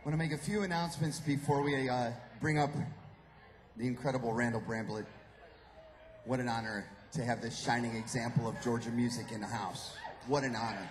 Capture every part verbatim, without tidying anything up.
I want to make a few announcements before we uh, bring up the incredible Randall Bramblett. What an honor to have this shining example of Georgia music in the house. What an honor.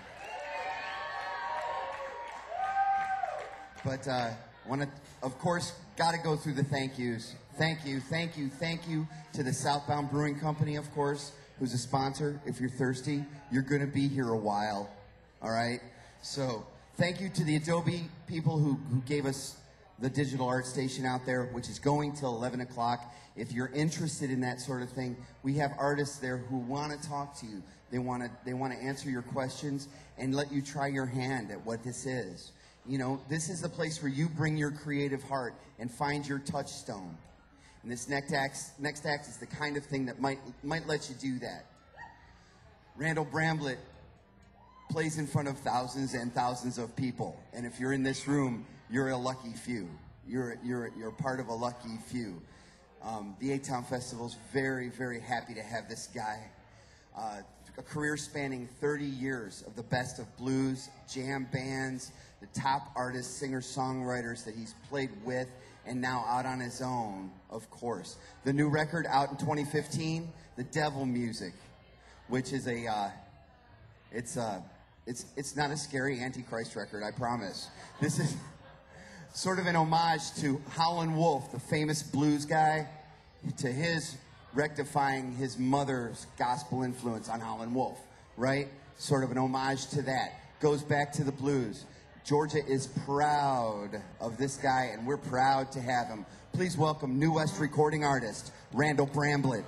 But uh, want to, of course, got to go through the thank yous. Thank you, thank you, thank you to the Southbound Brewing Company, of course, who's a sponsor. If you're thirsty, you're going to be here a while, all right? So thank you to the Adobe people who, who gave us the digital art station out there, which is going till eleven o'clock. If you're interested in that sort of thing, we have artists there who want to talk to you. They want to they want to answer your questions and let you try your hand at what this is. You know, this is the place where you bring your creative heart and find your touchstone. And this next act, next act is the kind of thing that might might let you do that. Randall Bramblett plays in front of thousands and thousands of people, and if you're in this room, you're a lucky few. You're you're you're part of a lucky few. Um, the A-Town Festival's very very happy to have this guy. Uh, a career spanning thirty years of the best of blues, jam bands, the top artists, singers, songwriters that he's played with, and now out on his own, of course. The new record out in twenty fifteen, The Devil Music, which is a uh, it's a It's it's not a scary Antichrist record, I promise. This is sort of an homage to Howlin' Wolf, the famous blues guy, to his rectifying his mother's gospel influence on Howlin' Wolf, right? Sort of an homage to that. Goes back to the blues. Georgia is proud of this guy, and we're proud to have him. Please welcome New West recording artist, Randall Bramblett.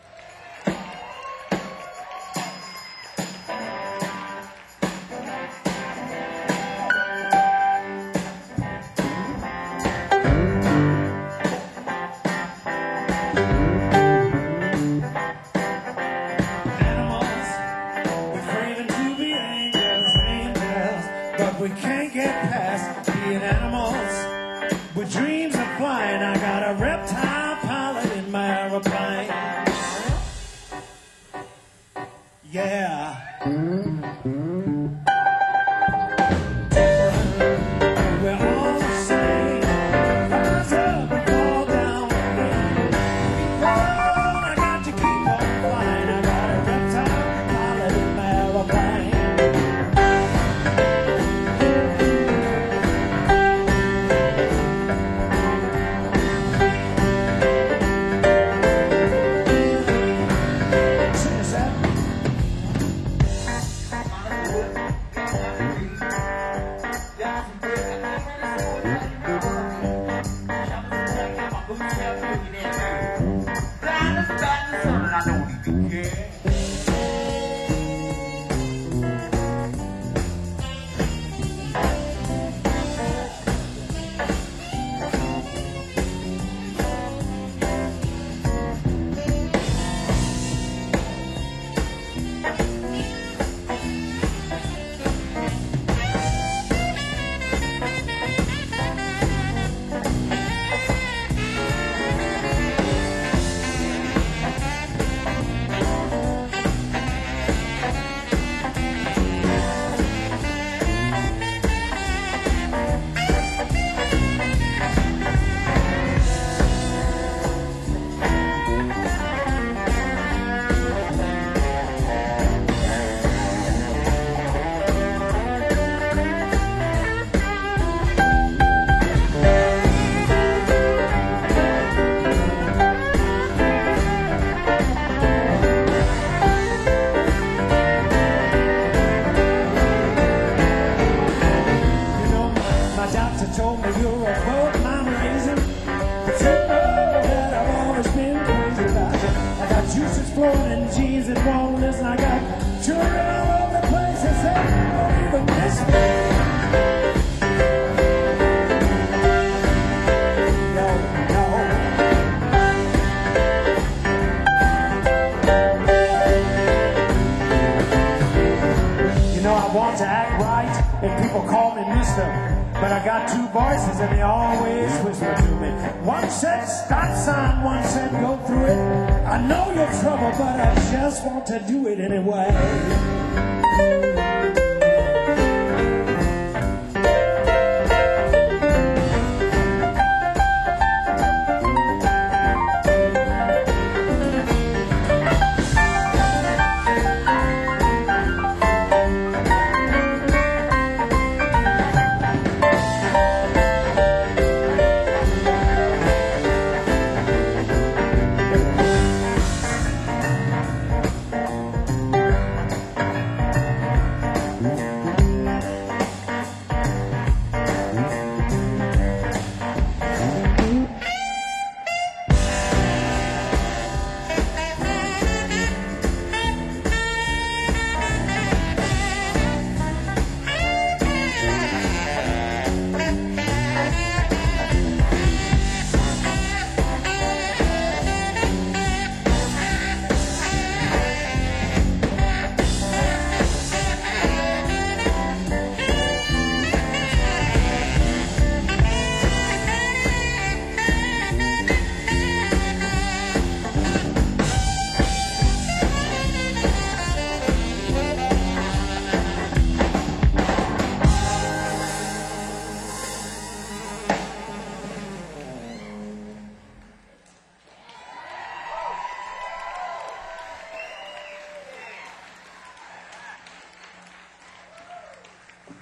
We can't get past being animals with dreams of flying. I got a reptile pilot in my aeroplane. Yeah. We're all the same. Rise up and fall down again. Oh, I got to keep on flying. I got a reptile pilot in my aeroplane. Told me you're a poet, I'm amazing. But you know that I've always been crazy about you. I got juices flowing and jeans and walnuts, and I got children all over the place that say, don't even miss me. No, no. You know I want to act right, and people call me mister. But I got two voices and they always whisper to me. One said stop sign, one said go through it. I know you're trouble, but I just want to do it anyway.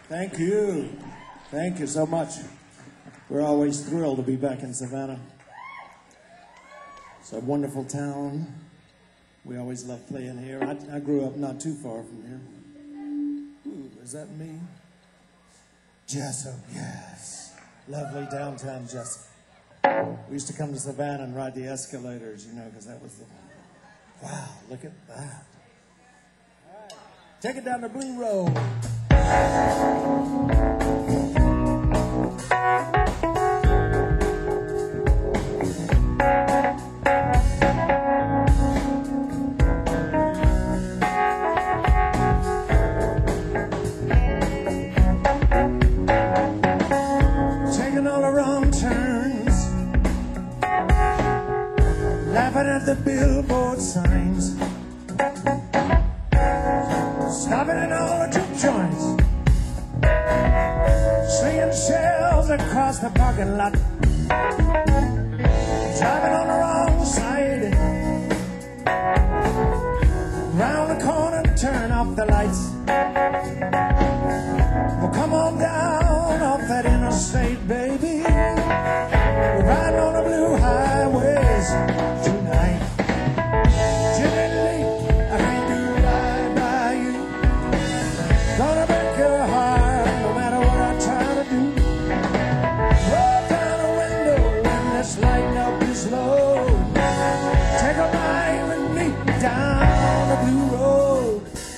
Thank you. Thank you so much. We're always thrilled to be back in Savannah. It's a wonderful town. We always love playing here. I, I grew up not too far from here. Ooh, is that me? Jessup, yes. Lovely downtown Jessup. We used to come to Savannah and ride the escalators, you know, because that was the... Wow, look at that. All right. Take it down the Blue Road. Taking all the wrong turns, laughing at the billboard signs, stopping at all the juke joints, seeing shells across the parking lot, driving on the wrong side, round the corner, turn off the lights. Well, come on down off that interstate, baby. We're riding on the blue highways tonight. Gently, I can't do right by you. Gonna break your heart no matter what I try to do. Roll down the window and let's lighten up this load. Take a ride with me down the blue road.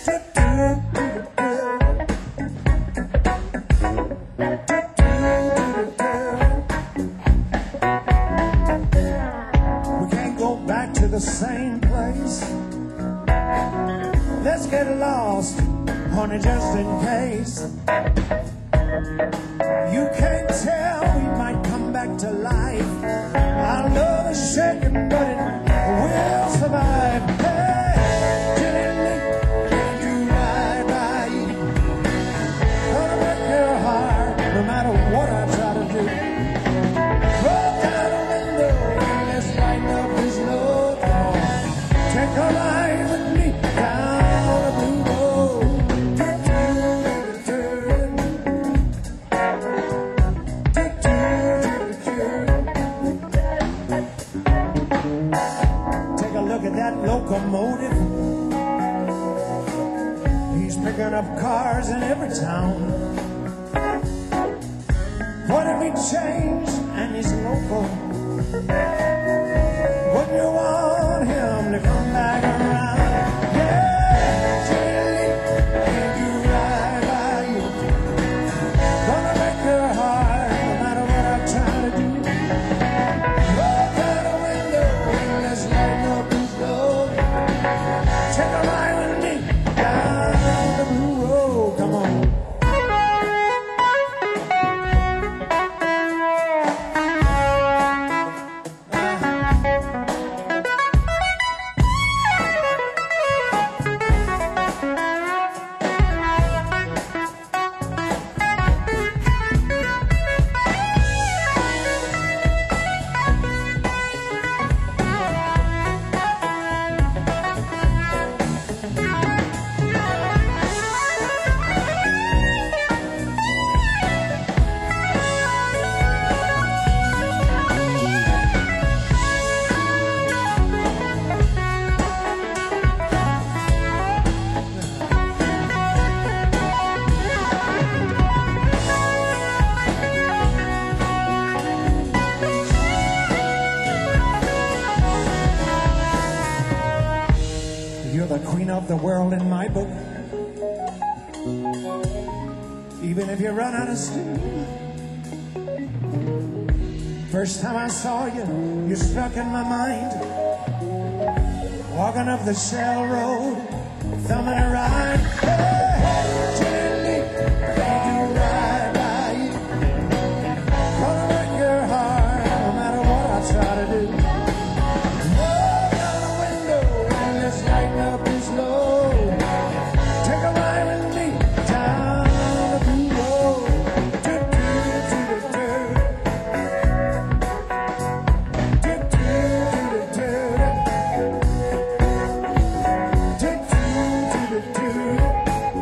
We can't go back to the same place. Let's get lost, honey, just in case. You can't tell, we might come back to life. Our love is shaking, but it will survive. Hey, gently, can't do right by you. Gonna break your heart, no matter what I try to do. Roll down the window and let's lighten up this load. Take a ride with me down the blue road. Take a look at that locomotive. He's picking up cars in every town. What if he changed and he's local? Wouldn't you want him to come back around? Yeah, Jilly, can't do right by you. Gonna break your heart no matter what I try to do. Roll down the window and let's lighten up this load. Take a ride with me down the blue road. Come on. You're the queen of the world in my book. Even if you run out of steam. First time I saw you, you struck in my mind. Walking up the Shell Road, thumbing a ride. Hey, hey, gently, can't do right by you. Gonna break your heart, no matter what I try to do. Roll down the window and let's lighten up this load. Take a ride with me down the blue road. Do, do, do, do, do. Do, do, do, do, do. Do, do, do, do, do.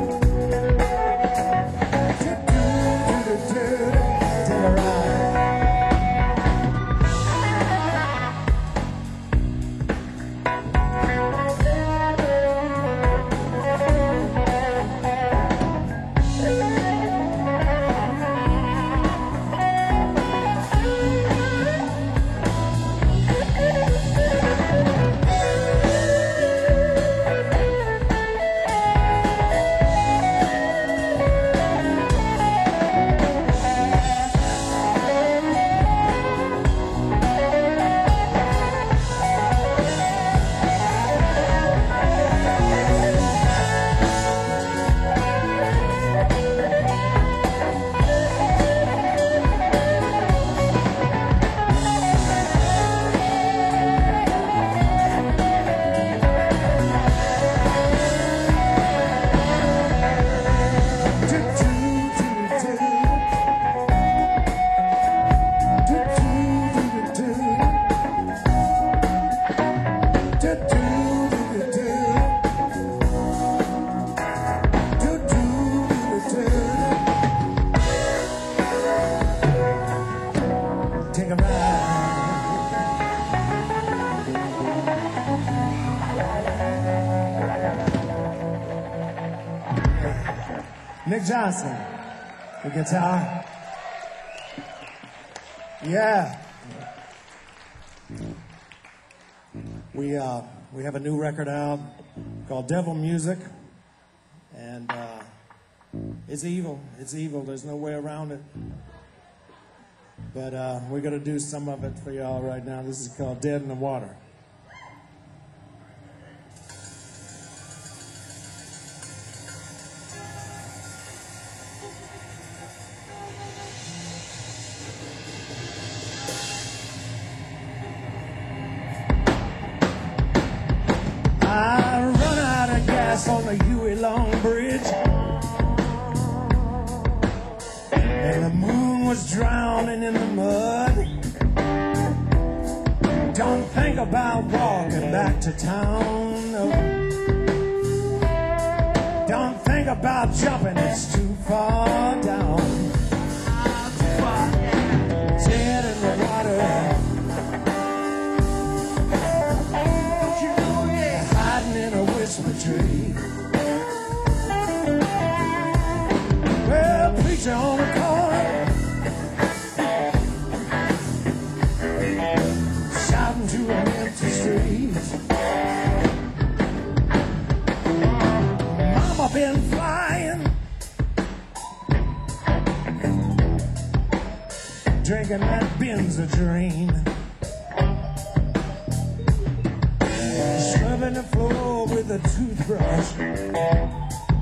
Johnson, the guitar. Yeah. We uh, we have a new record out called Devil Music, and uh, it's evil. It's evil. There's no way around it. But uh, we're gonna do some of it for y'all right now. This is called Dead in the Water. On the Huey Long Bridge, and the moon was drowning in the mud. Don't think about walking back to town, no. Don't think about jumping, it's too far down. Dead in the water, hiding in a whisper tree. Well, preacher on the corner, shouting to an empty street. Mama been flying, drinking that Benza dream, scrubbing the floor with a toothbrush,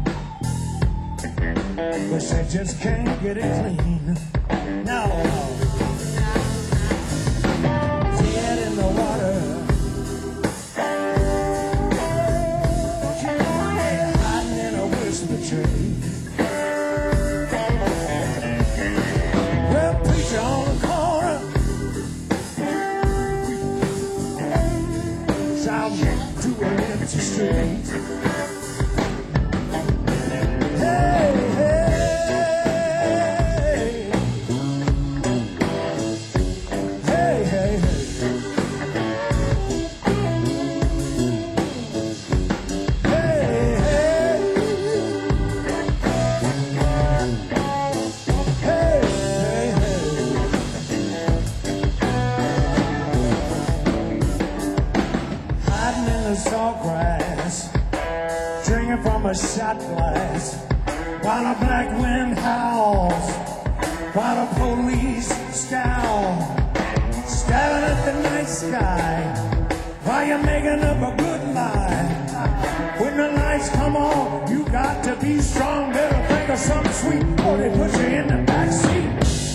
but she just can't get it clean. No, dead in the water, hiding in a whisper tree. Well, preacher on the corner, shouting to an empty street. A shot glass while a black wind howls, while the police scowl, staring at the night sky while you're making up a good lie. When the lights come on, you got to be strong. Better think of something sweet, or they put you in the back seat.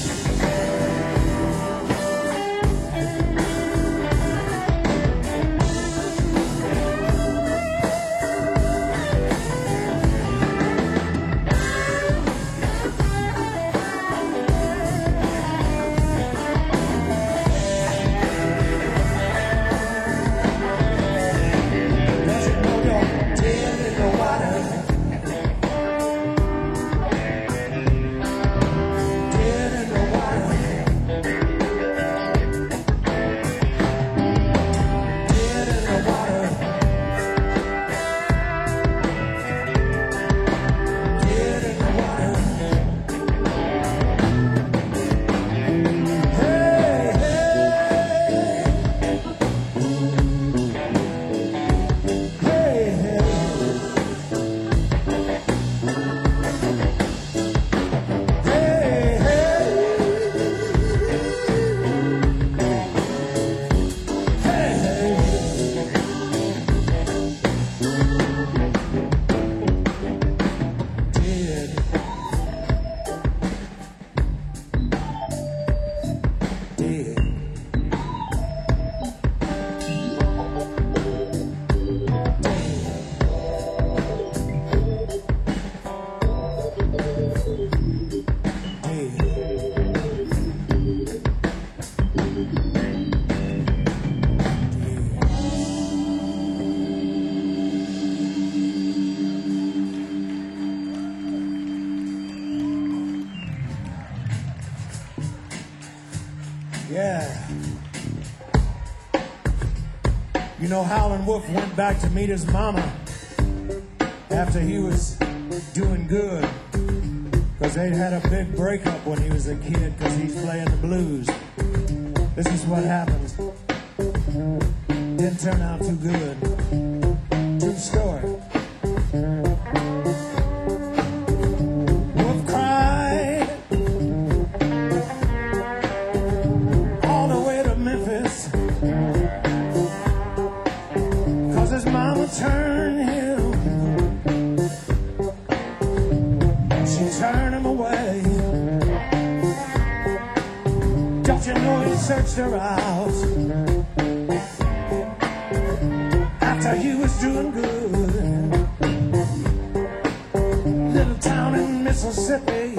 Yeah. You know, Howlin' Wolf went back to meet his mama after he was doing good. Because they had a big breakup when he was a kid because he's playing the blues. This is what happens. Didn't turn out too good. True story. Wolf cried all the way to Memphis because his mama turned him. She turned him away. Don't you know he searched her out after he was doing good? Little town in Mississippi,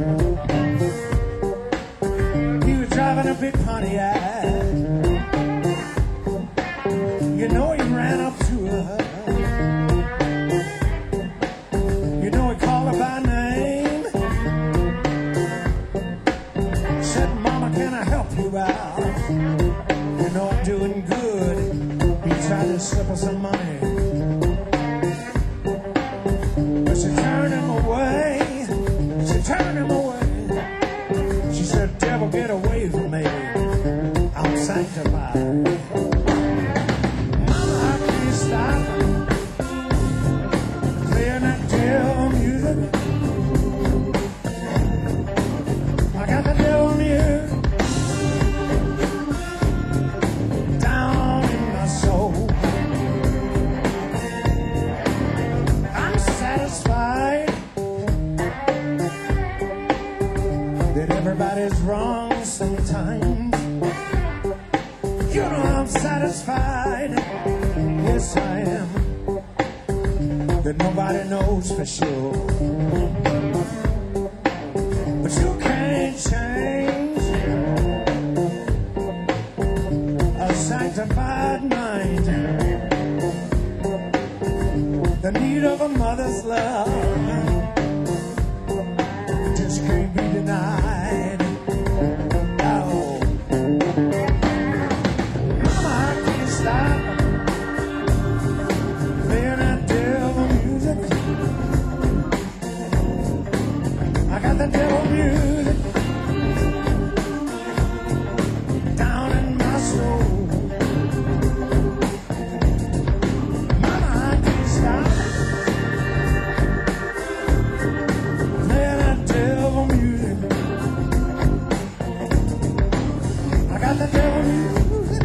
he was driving a big Pontiac. You know he ran up to her. You know he called her by name. Said, Mama, can I help you out? You know I'm doing good. He tried to slip her some money, but she turned him away. She turned him away. She said, devil, get away from me. I'm sanctified. Mama, I can't stop playing that devil music. I got the devil music down in my soul. I'm satisfied that everybody's wrong sometimes. You know I'm satisfied, yes I am, that nobody knows for sure. But you can't change a sanctified mind. The need of a mother's love just can't be denied. No. Mama, I can't stop playing that devil music. I got the devil music down in my soul. Mama, I can't stop playing that devil music. I got the devil music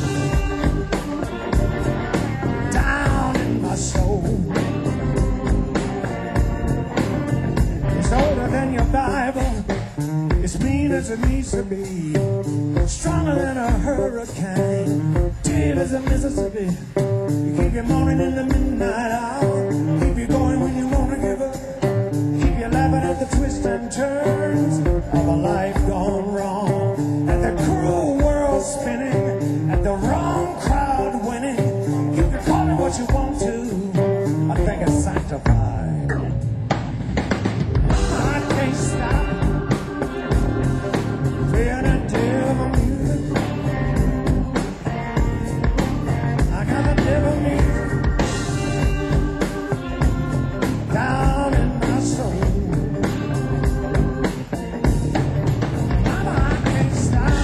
down in my soul. It's older than your Bible. It's mean as it needs to be. Stronger than a hurricane. Deep as a Mississippi. You keep your morning in the midnight hour. Keep you going when you want to give up. Keep you laughing at the twists and turns of a life gone wrong. At the cruel world spinning. At the wrong crowd winning. You can call it what you want to. I think it's sanctified. I can't stop playing that devil music. I got the devil music down in my soul. Mama, I can't stop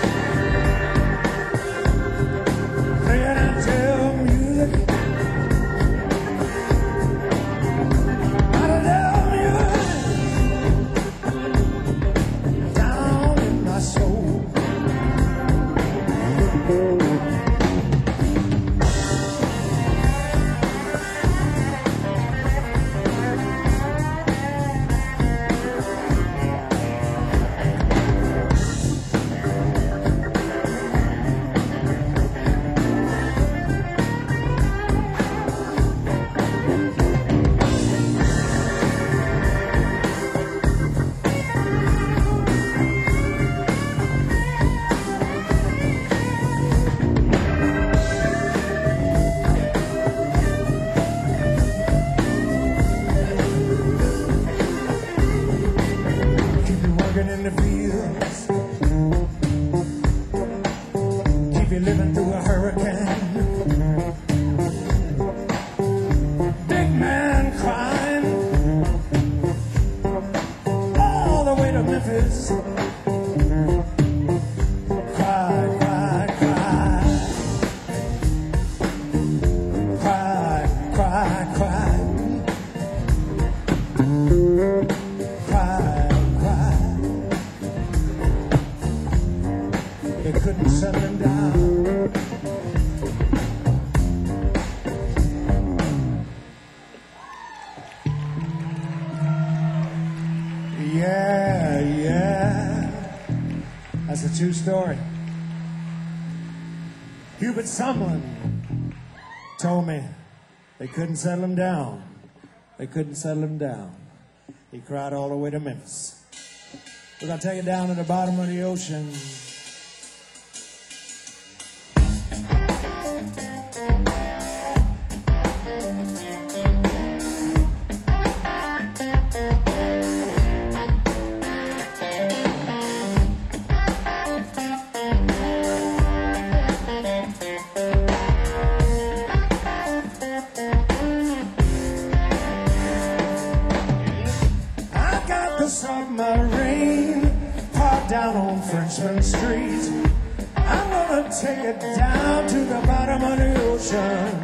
playing that devil music. Got the devil music down in my soul. Keep you working in the fields. Keep you living through a hurricane. Big man crying to Memphis. Cry, cry, cry. Cry, cry, cry. Cry, cry. They couldn't settle him down. Yeah, yeah. That's a true story. Hubert Sumlin told me they couldn't settle him down. They couldn't settle him down. He cried all the way to Memphis. We're going to take it down to the bottom of the ocean. Submarine parked down on Frenchman Street. I'm gonna take it down to the bottom of the ocean.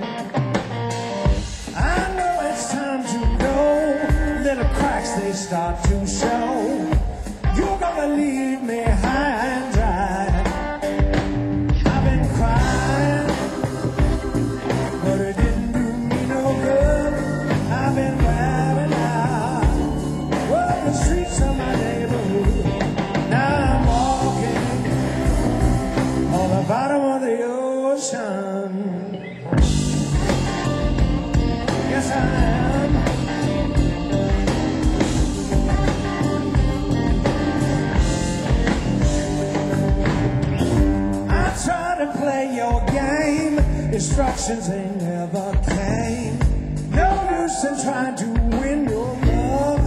I know it's time to go. Little cracks they start to show. You're gonna leave me high and dry. I've been crying, but it didn't do me no good. I've been wearing out. Well, the streets of my neighborhood. Now I'm walking on the bottom of the ocean. Yes, I am. I tried to play your game. Instructions ain't never came. No use in trying to win your love.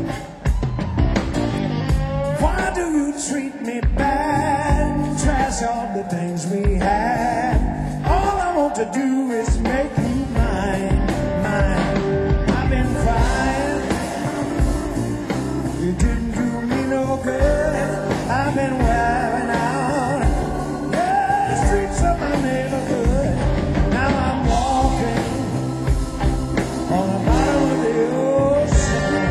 Why do you treat me bad? Trash all the things we had. All I want to do is make you mine, mine. I've been crying. You didn't do me no good. I've been wearing out. Yeah, the streets of my neighborhood. Now I'm walking on the bottom of the ocean.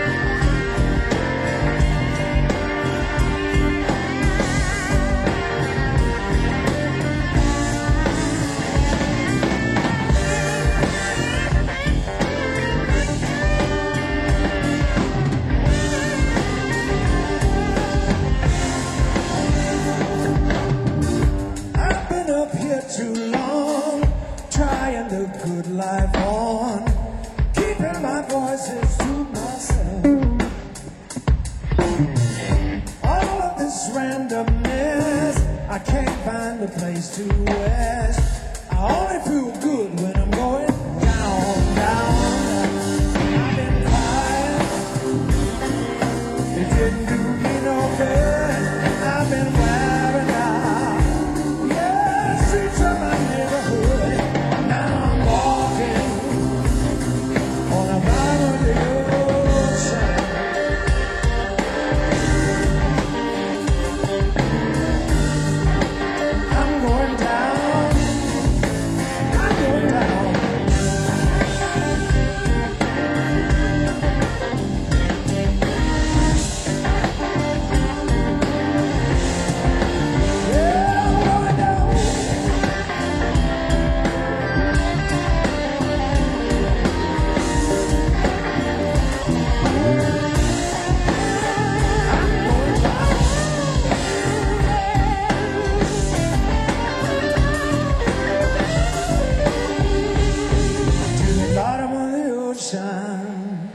I've been up here too long, trying the good life on, keeping my voices to myself. All of this randomness, I can't find a place to rest. I only feel good when I'm going down, down. I've been crying, it didn't do me no good. I've been wearing out. Yeah, the streets of my neighborhood. Now I'm walking on the bottom of the ocean. I'm going down. I'm going down. Yeah, I'm going down. I'm going down. To the bottom of the ocean.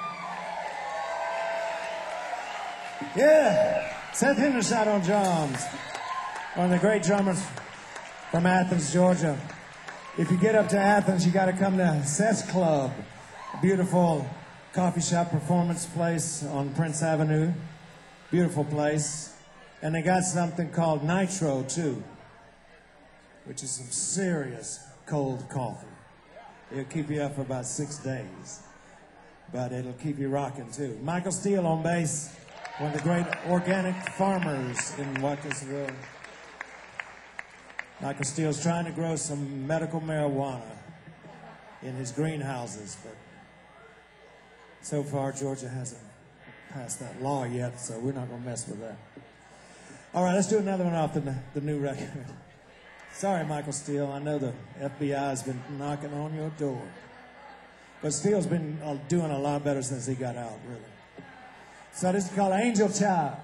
Yeah, Seth Hendershot on drums. One of the great drummers from Athens, Georgia. If you get up to Athens, you got to come to Seth's Club, a beautiful coffee shop performance place on Prince Avenue. Beautiful place. And they got something called Nitro, too, which is some serious cold coffee. It'll keep you up for about six days, but it'll keep you rocking, too. Michael Steele on bass. One of the great organic farmers in Watkesville. Michael Steele's trying to grow some medical marijuana in his greenhouses, but so far Georgia hasn't passed that law yet, so we're not going to mess with that. All right, let's do another one off the, the new record. Sorry, Michael Steele, I know the F B I has been knocking on your door. But Steele's been uh, doing a lot better since he got out, really. So this is called Angel Child.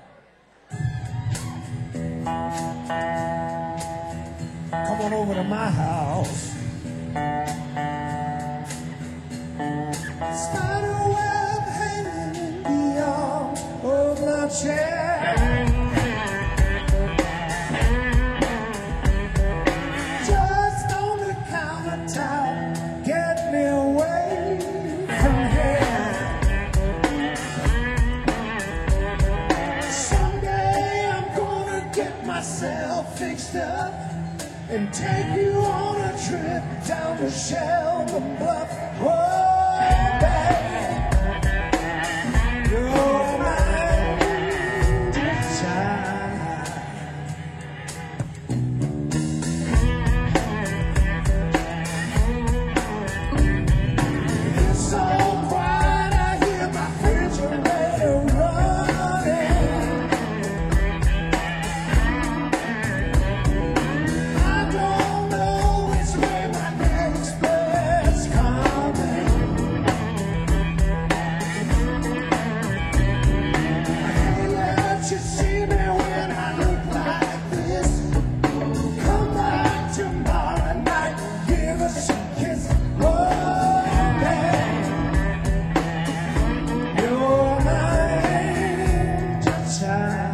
Come on over to my house. Spider web hanging in the arms of my chair. Just on the countertop, get me away from here. Someday I'm gonna get myself fixed up and take you on a trip down to Sheldon Bluff. Whoa, babe, you're my child. It's so quiet, I hear my refrigerator running. I don't know which way my next breath's coming. I can't let you see me when I look like this. Come back tomorrow night, give us a kiss. Oh, babe, you're my angel child.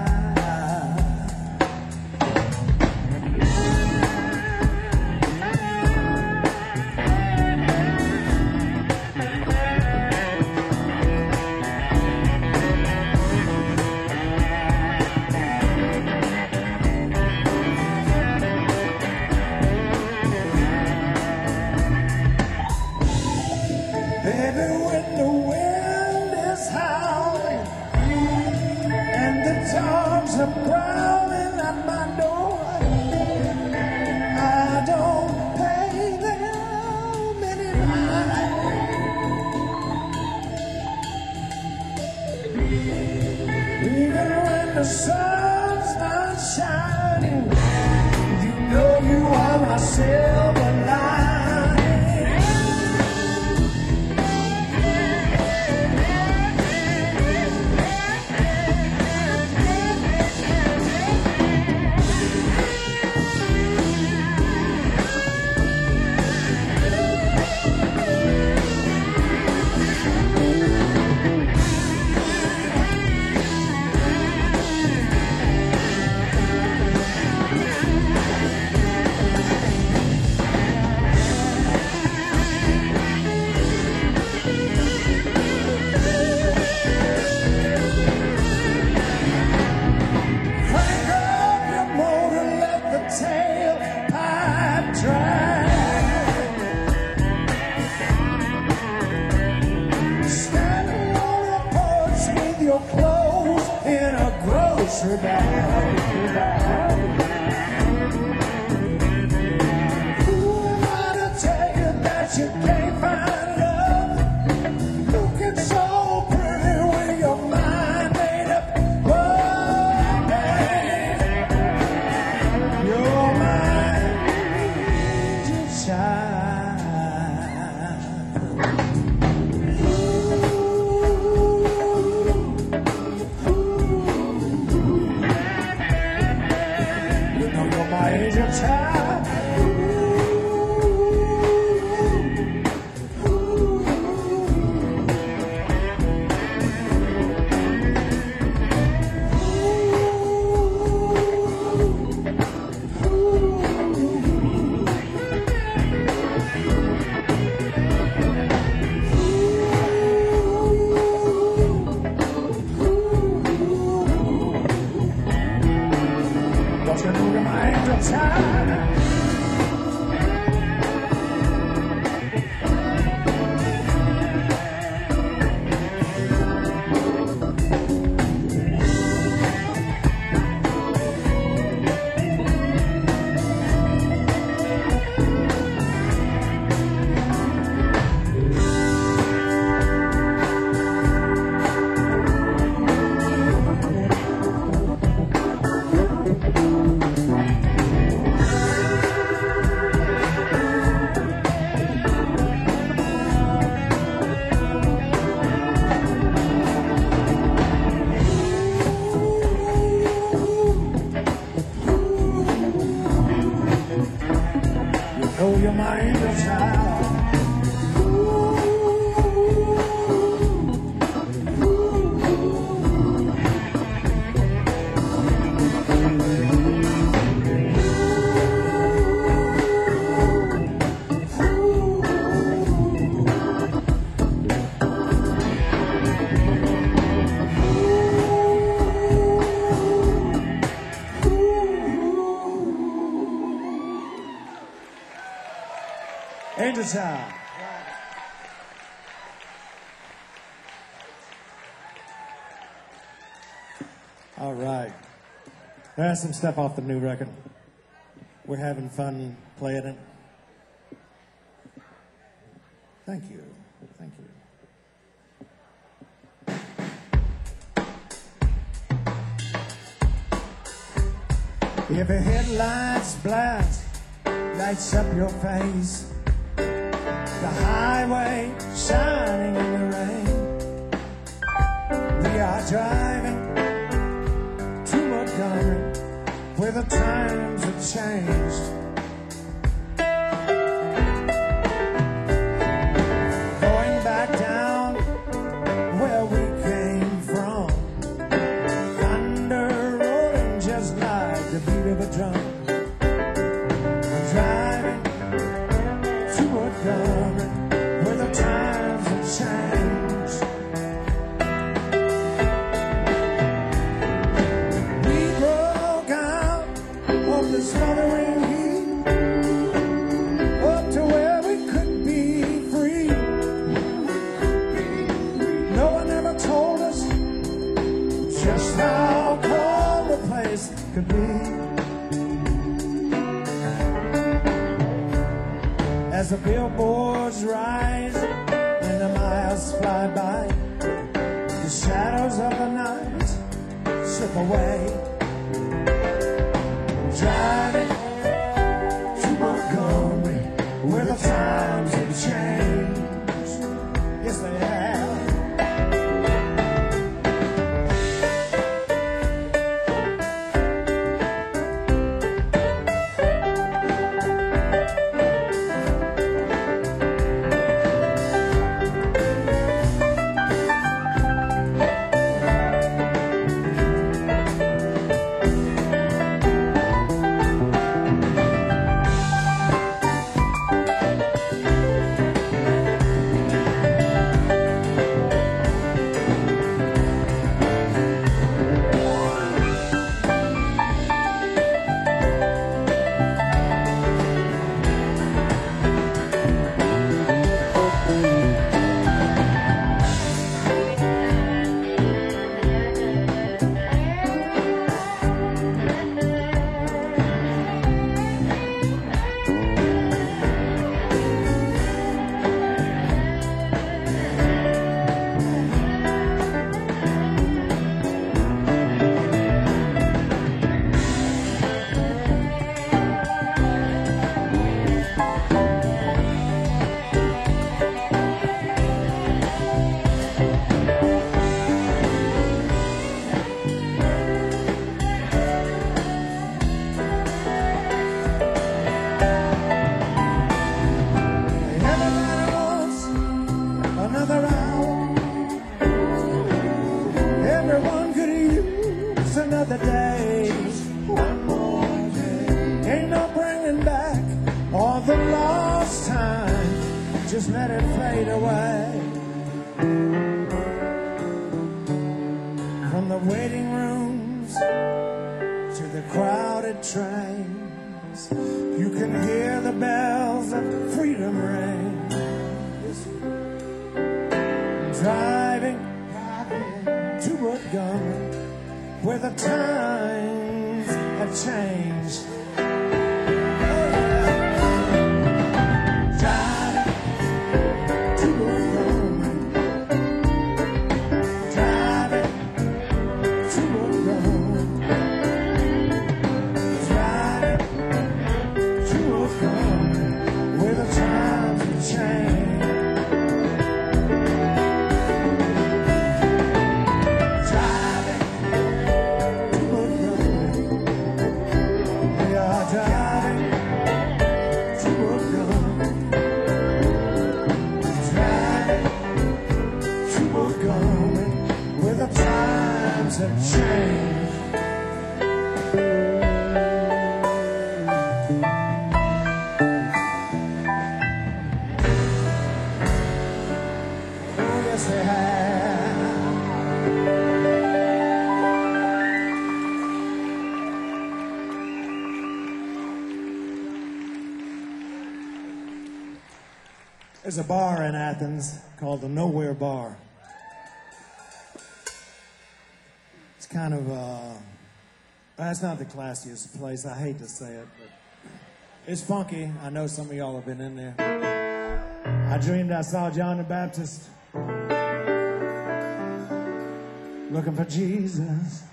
Baby, when the wind is howling and the dogs are growling at my door, I don't pay them any mind. Even when the sun's not shining, you know you are my silver lining. Crank up your motor, let the tailpipe drag. Standing on a porch with your clothes in a grocery bag. Who am I to tell you that you can't find love? Looking so pretty with your mind made up. Oh, babe, you're my angel child. You know you're my angel child. Don't you know you're my angel child? you're my angel child. Angel child. All right. There's some stuff off the new record. We're having fun playing it. Thank you. Thank you. If a headlights blast, lights up your face, the highway shining in the rain, we are driving to Montgomery, where the times have changed. Going back down where we came from, thunder rolling just like the beat of a drum. I'm driving to Montgomery, where the times have changed. We broke out of the smothering heat, up to where we could be free. No one ever told us just how cold the place could be. As the billboards rise and the miles fly by, the shadows of the night slip away. Driving to Montgomery, where the times have changed. Yes, they have. Another day, one more day. Ain't no bringing back all the lost time. Just let it fade away. From the waiting rooms to the crowded trains, you can hear the bells of freedom ring. Driving to Montgomery, where the times have changed. Oh, yeah. Driving to Montgomery, driving to Montgomery, driving to Montgomery, where the times have changed. Driving There's a bar in Athens called the Nowhere Bar. It's kind of, uh, that's not the classiest place. I hate to say it, but it's funky. I know some of y'all have been in there. I dreamed I saw John the Baptist looking for Jesus.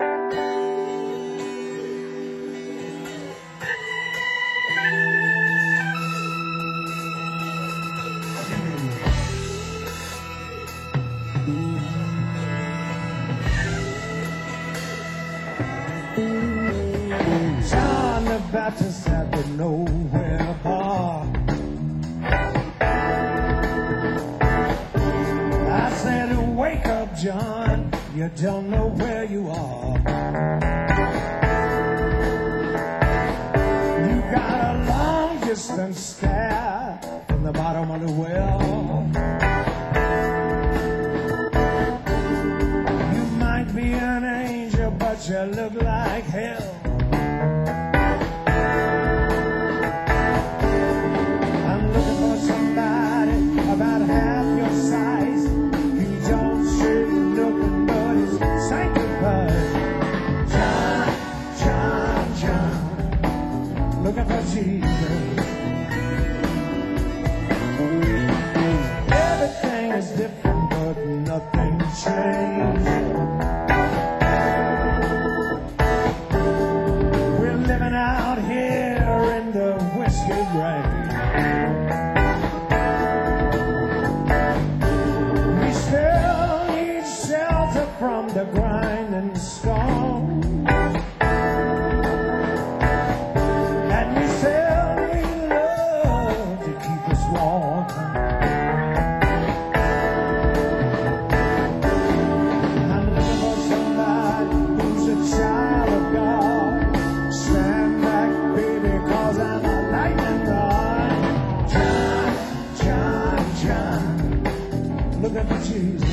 John the Baptist at the Nowhere Bar. I said, wake up, John, you don't know where you are. You got a long distance stare from the bottom of the well. You might be an angel, but you look like hell. About half your size, he don't sit looking, but he's sanctified. John, John, John, looking for Jesus. Everything is different, but nothing changed. We're living out here in the whiskey rain. From the grinding storm, and we still need love to keep us warm. I'm looking for somebody who's a child of God. Stand back, baby, 'cause I'm a lightning rod. John, John, John, looking for Jesus.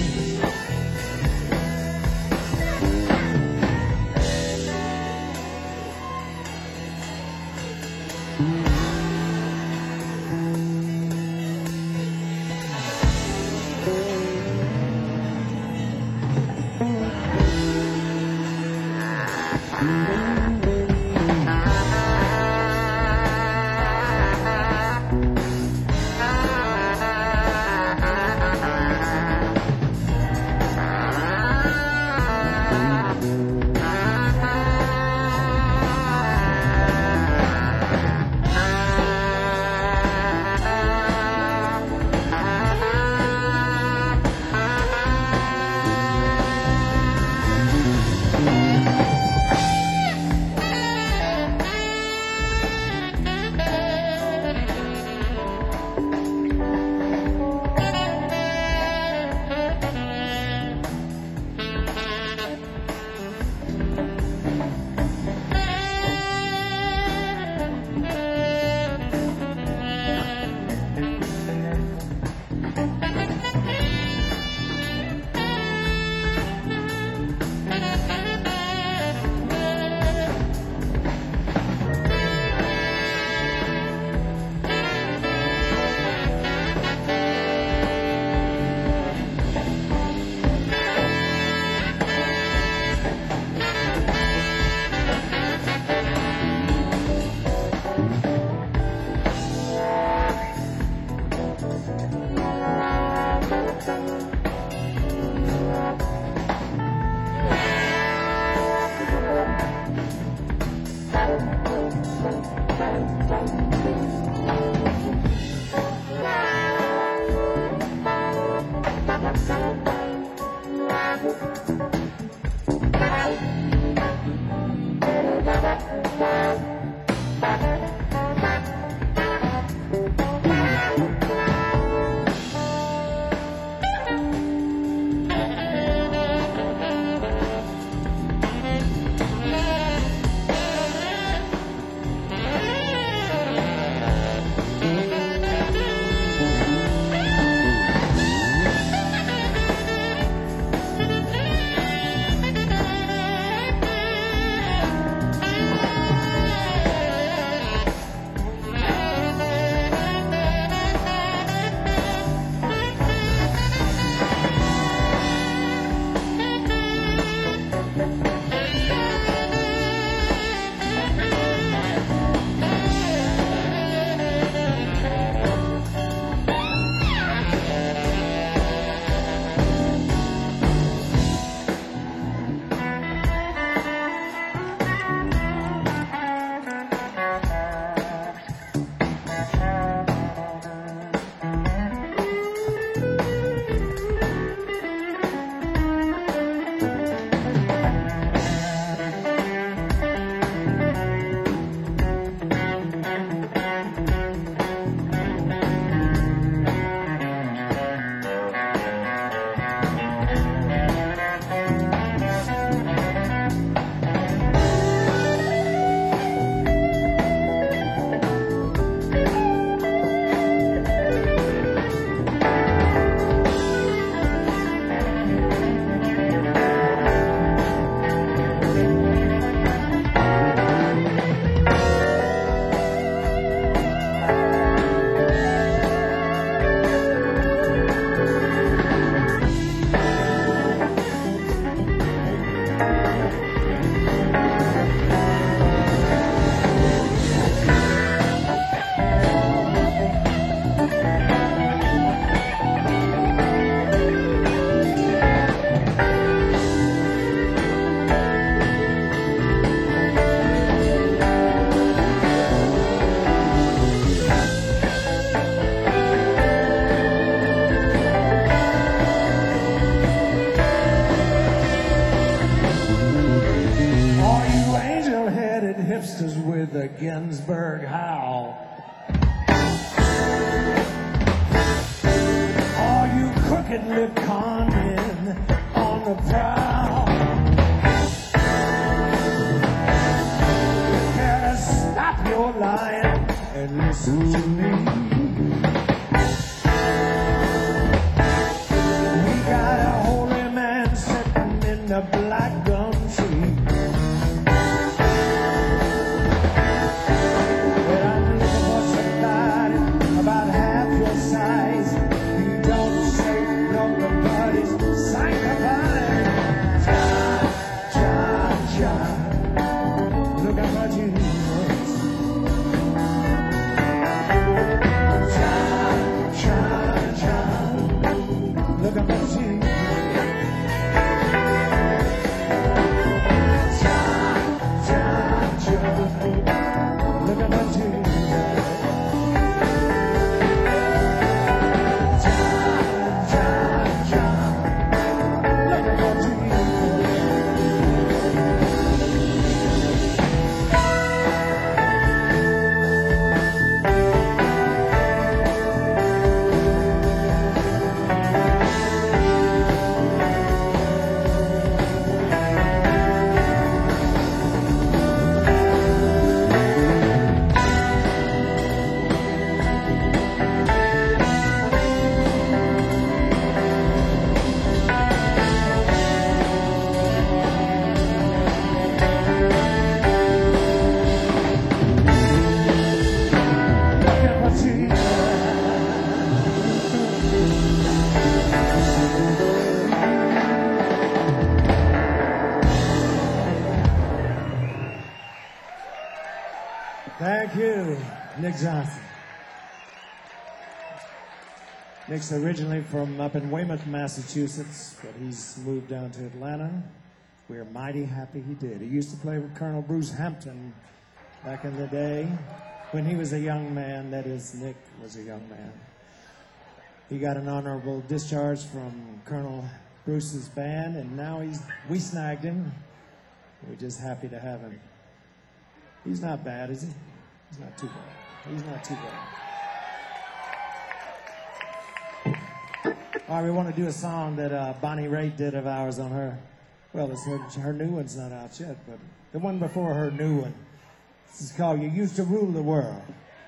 hipsters with the Ginsberg howl. All you crooked lip con men on the prowl. You better stop your lying and listen to me. We got a holy man sitting in the black gum tree. But I knew there was somebody about half your size. You don't say nobody's sanctified. John, John, John, look at what you was. John, John, John, look at what you was. John, John, John, look at what you was. John, John, John, look at what you was. Look at what you was. Thank you, Nick Johnson. Nick's originally from up in Weymouth, Massachusetts, but he's moved down to Atlanta. We're mighty happy he did. He used to play with Colonel Bruce Hampton back in the day. When he was a young man, that is, Nick was a young man. He got an honorable discharge from Colonel Bruce's band, and now he's we snagged him. We're just happy to have him. He's not bad, is he? He's not too bad. He's not too bad. All right, we want to do a song that uh, Bonnie Raitt did of ours on her. Well, it's her, her new one's not out yet, but the one before her new one. This is called You Used to Rule the World.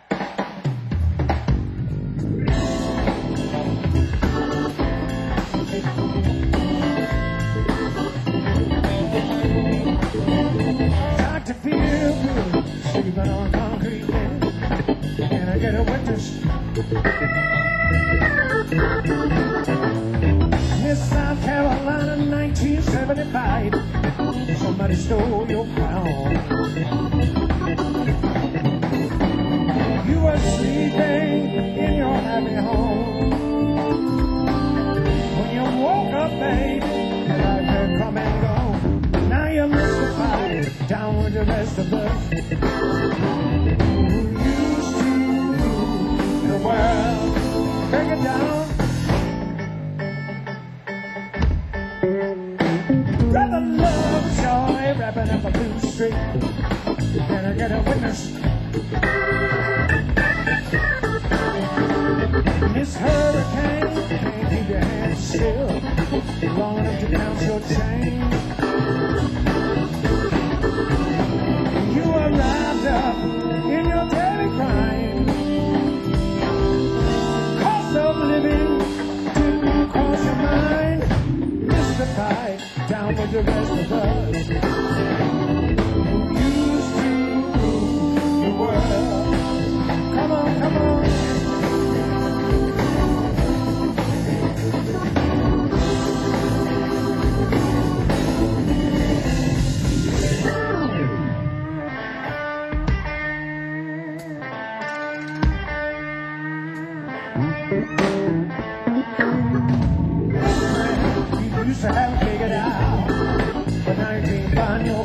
Got to feel good, sleeping on concrete bed. Can I get a witness? Miss South Carolina, nineteen seventy-five. Somebody stole your crown. You were sleeping in your happy home. When you woke up, baby, life had come and gone. Now you're mystified, down with the rest of us who used to rule the world. Break it down. Brother love, joy, wrapping up a blue streak. Can I get a witness? This hurricane can't keep your hands still long enough to count your change. You are wrapped up in your daily grind. Cost of living didn't cross your mind. Mystified, down with the rest of us who used to rule the world. Come on, come on. You used to have it figured out, but now you can't find your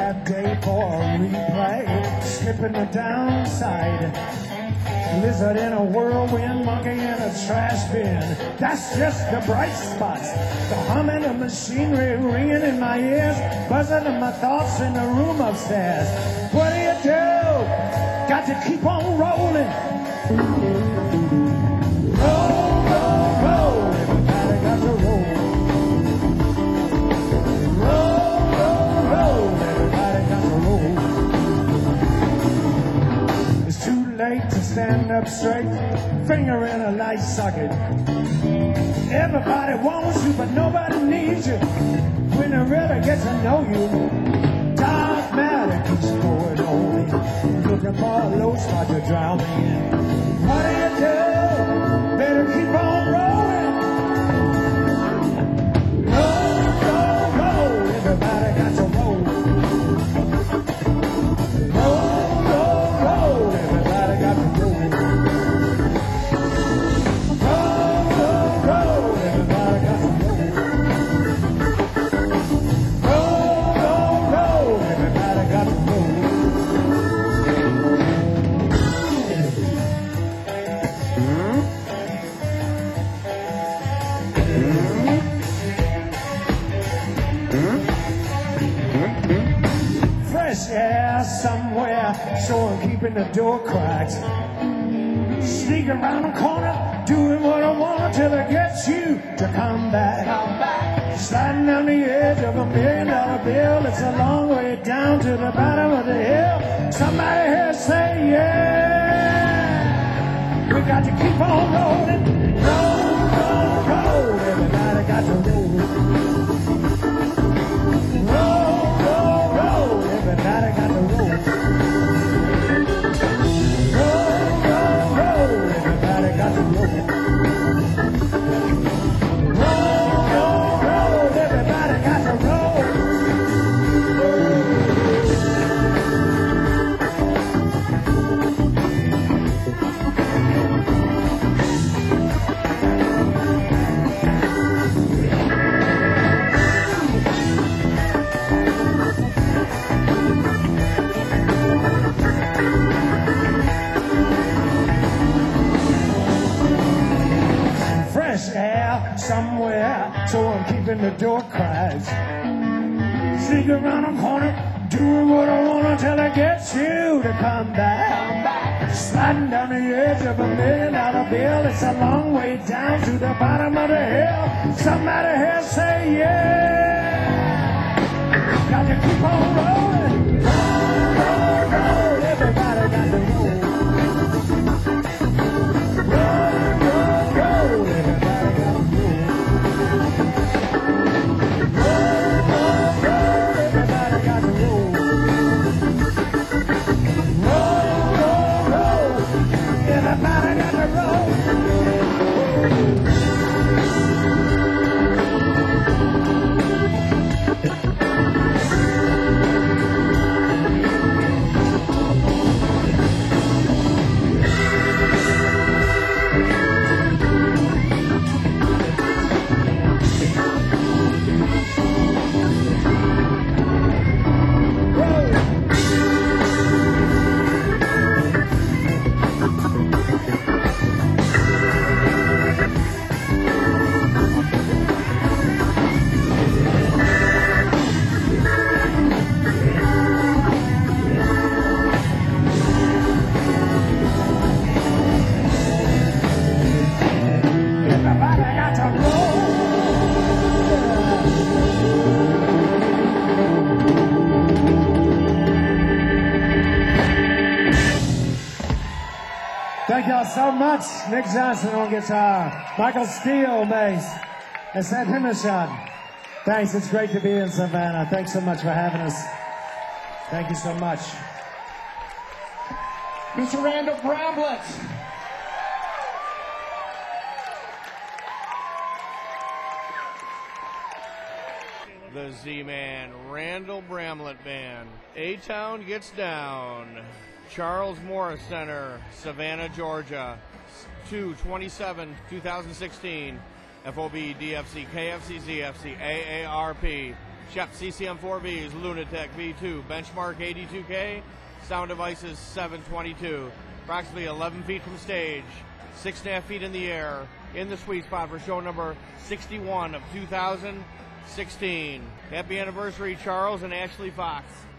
that day for a replay. Slipping the downside. Lizard in a whirlwind, monkey in a trash bin. That's just the bright spots. The humming of machinery ringing in my ears, buzzing in my thoughts in the room upstairs. What do you do? Got to keep on rolling. Roll, roll, roll. Everybody got to roll. Roll, roll, roll. Everybody got to roll. It's too late to stand up straight, finger in a light socket. Everybody wants you, but nobody needs you. When they really get to know you, dark matter keeps going on. Looking for a low spot to drown me in. What do you do? Better keep on rolling. Roll, roll, roll. Everybody got to roll. Roll, roll, roll. Everybody got to roll. Roll, roll, roll. Everybody got to roll. Roll, roll, roll. Everybody got to roll. Fresh air somewhere, so I'm keeping the door cracked. Sneaking around the corner, doing what I want till I get you to come back. Sliding down the edge of a million dollar bill, it's a long way down to the bottom of the hill. Somebody here say yeah. We got to keep on rolling. Roll, roll, roll. Everybody got to roll. Roll, roll, roll. Everybody got to roll. Roll, roll, roll. Everybody got to roll. Roll, roll, roll. Everybody got to roll. Fresh air somewhere, so I'm keeping the door cracked. Sneak around the corner, doing what I want until I get you to come back. Sliding down the edge of a million dollar bill, it's a long way down to the bottom of the hill. Somebody here say yeah. Got to keep on rolling. Roll, roll, roll. Everybody got to roll. Roll, roll, roll. Everybody got to roll. Roll, roll, roll. Everybody got to roll. Roll, roll, roll. Everybody got to roll. Everybody got to roll. Thank y'all so much. Nick Johnson on guitar, Michael Steele bass, and Sam Himmelshot. Thanks. It's great to be in Savannah. Thanks so much for having us. Thank you so much. Mister Randall Bramlett. The Z-Man, Randall Bramlett Band. A-Town Gets Down. Charles Morris Center, Savannah, Georgia. two twenty-seven two thousand sixteen. F O B, D F C, K F C, Z F C, A A R P. Shep C C M four Vs, Lunatic V two, Benchmark eighty-two K, Sound Devices seven twenty-two. Approximately eleven feet from stage, six and a half feet in the air, in the sweet spot for show number sixty-one of two thousand sixteen. Happy anniversary, Charles and Ashley Fox.